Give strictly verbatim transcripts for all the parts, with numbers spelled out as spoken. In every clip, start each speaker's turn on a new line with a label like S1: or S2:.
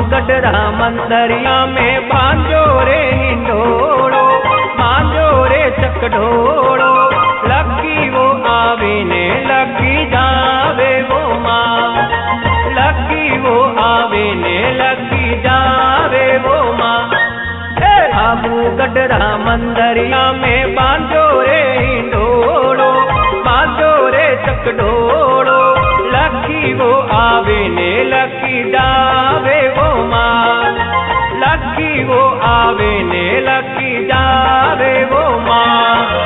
S1: गडरा मंदरिया में बांजो रे हिंडोड़ो, बांजो रे चकडोड़ो, लक्की वो आवे ने लक्की जावे वो माँ, लक्की वो आवे ने लक्की जावे वो माँ। आबू गडरा मंदरिया में बांजो रे हिंडोड़ो, बांजो रे चकडोड़ो, लक्की वो आवे ने लक्की जावे वो माँ, लक्की वो आवे ने लक्की जावे वो माँ।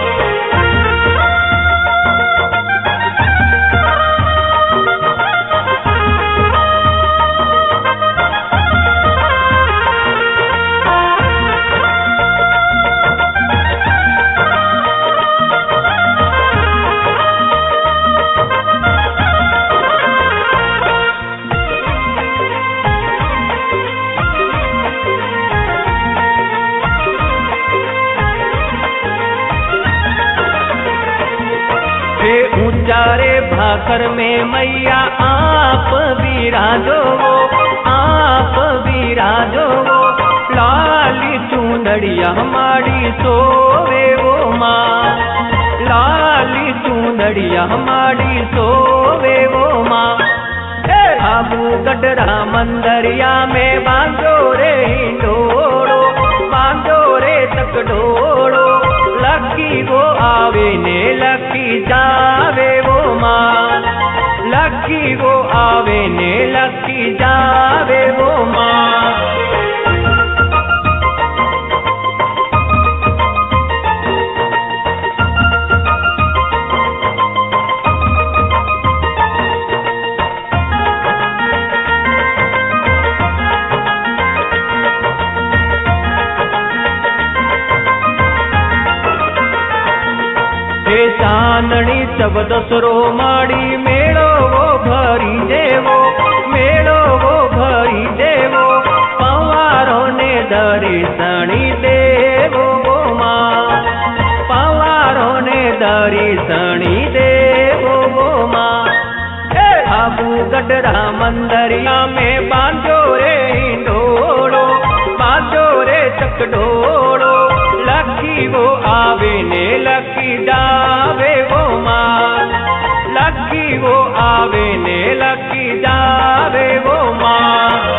S1: ऊंचारे भाकर में मैया आप विराजो, आप विराजो, लाली चूंदड़िया हमारी सोवे वो माँ, लाली चूंदड़िया हमारी सोवे वो माँ। आबू गडरा मंदरिया में बांजो रे हिंडोड़ो, बांजो रे चकडोड़ो, लक्की वो आवे ने लक्की जावे वो माँ, लक्की वो आवे ने लक्की जावे वो माँ। चांदनी चौदसरो माड़ी मेड़ो वो भरी देवो, मेड़ो वो भरी देवो, पवारो ने दर्शनी देवो वो माँ, पवारो ने दर्शनी देवो वो माँ। आबू गडरा मंदरिया में बांजो रे हिंडोड़ो, बांजो रे चकडोड़ो, लक्की वो आवे ने लक्की जावे वो माँ, लक्की वो आवे ने लक्की जावे वो माँ।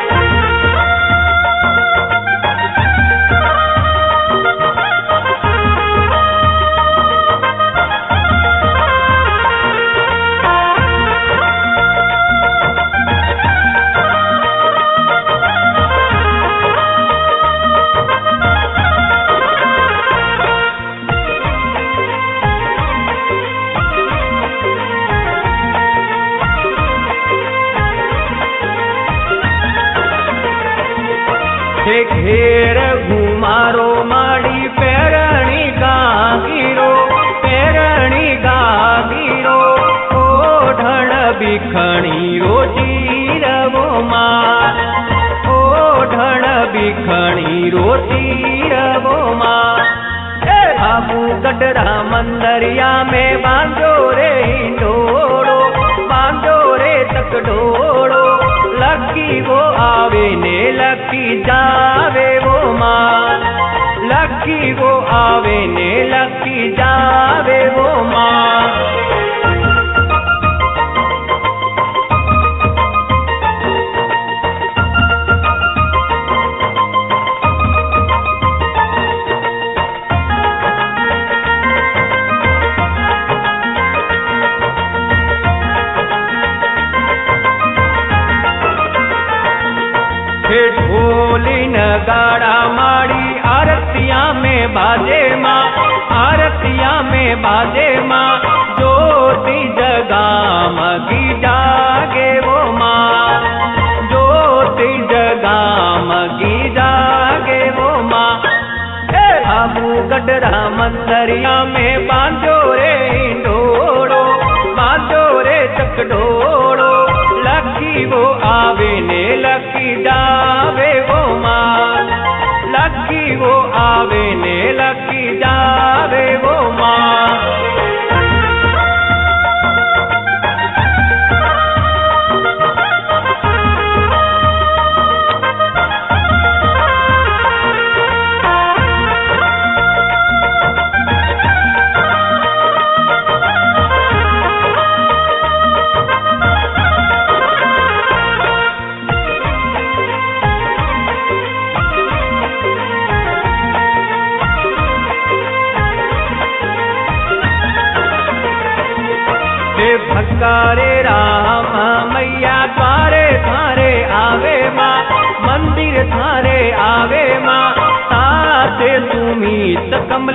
S1: घेर घुमारो माड़ी पैरणी गागीरो, पैरणी गागीरो, ओढ़ण बिखणी रो चीर वो माँ, ओढ़ण बिखणी रो चीर वो माँ। आबू गडरा मंदरिया में बांजो रे हिंडोड़ो, बांजो रे चकडोड़ो, लक्की वो आवे ने लक्की जावे वो माँ, लक्की वो आवे ने लक्की जावे वो माँ। ढोली नगाड़ा माड़ी आरतिया में बाजे माँ, आरतिया में बाजे माँ, ज्योति जगा मगी जागे वो माँ, ज्योति जगा मगी जागे वो माँ। आबू गडरा मंदरिया में बांजो रे हिंडोड़ो, बांजो रे चकडोड़ो, लक्की वो आवे ने लक्की जावे वो माँ, लक्की वो आवे ने लक्की जावे वो माँ।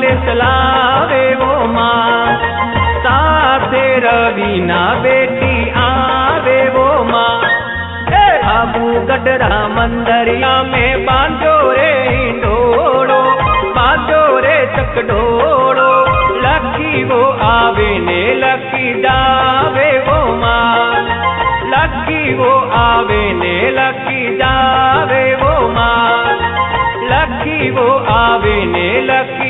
S1: सलावे वो माँ, साथे रवीना बेटी आवे वो माँ। आबू गडरा मंदरिया में बांधो रे हिंडोड़ो, बांधो रे चकडोड़ो, लकी वो आवे ने लकी जावे वो माँ, लकी वो आवे ने लकी जावे वो माँ, लकी वो आवे ने लकी